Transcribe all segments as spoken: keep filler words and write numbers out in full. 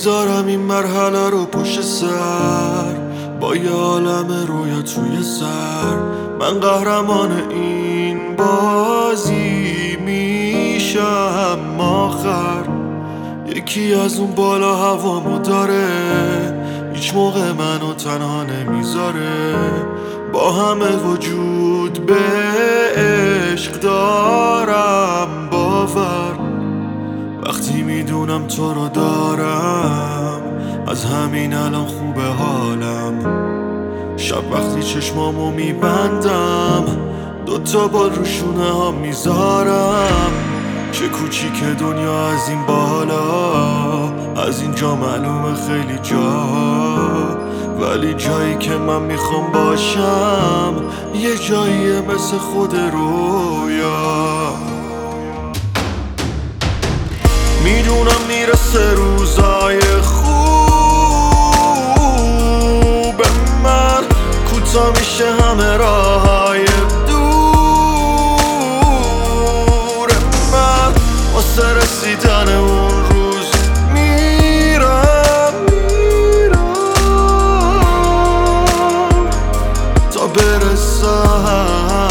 میذارم این مرحله رو پشت سر، با یه عالم رویا توی سر. من قهرمان این بازی میشم آخر. یکی از اون بالا هوامو داره، هیچ موقع منو تنها نمیذاره. با همه وجود به عشق دارم باور. وقتی میدونم تو رو دارم، از همین الان خوبه حالم. شب وقتی چشمامو میبندم، دوتا بال رو شونه ها میذارم. چه کوچیک دنیا از این بالا، از اینجا معلومه خیلی جا، ولی جایی که من میخوام باشم یه جاییه مثل خود رویا. میدونم میرسه روزای خوب من، کوتاه میشه همه راههای دور من. واسه رسیدن اون روز میرم میرم تا برسم.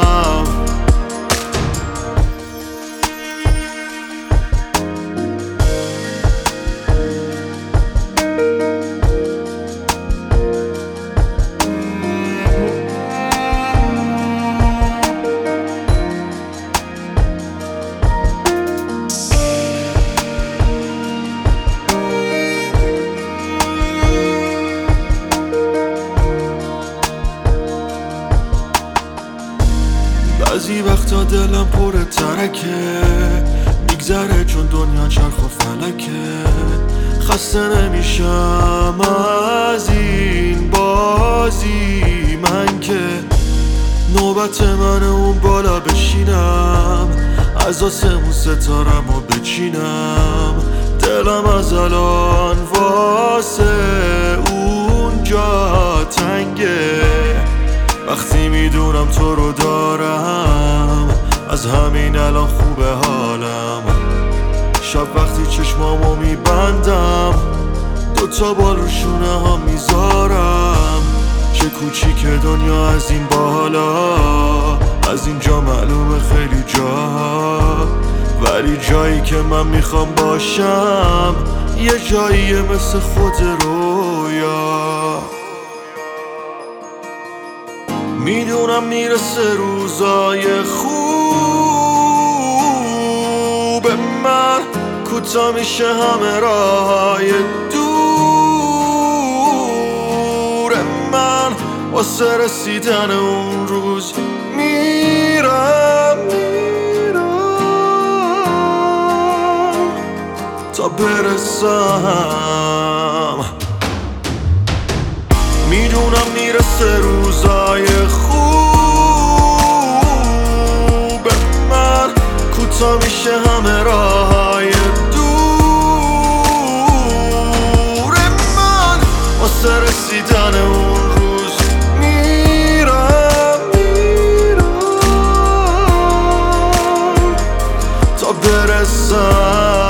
بعضی وقتا دلم پر ترکه، میگذره چون دنیا چرخ و فلکه. خسته نمیشم از این بازی من که، نوبت من اون بالا بشینم، از آسمون ستارم و بچینم. دلم از الان واسه اونجا تنگه، وقتی میدونم تو رو دارم، از همین الان خوبه حالم. شب وقتی چشمامو میبندم، دوتا بال رو شونه ها میذارم. چه کوچیک دنیا از این بالا، از اینجا معلومه خیلی جا، ولی جایی که من میخوام باشم یه جاییه مثل خود رویا. میدونم میرسه روزای خوب من، کوتاه میشه همه راههای دور من. واسه رسیدن اون روز میرم میرم تا برسم. میدونم میرسه روزای خوب من، کوتاه میشه همه راههای دور من. واسه رسیدن اون روز میرم میرم تا برسم.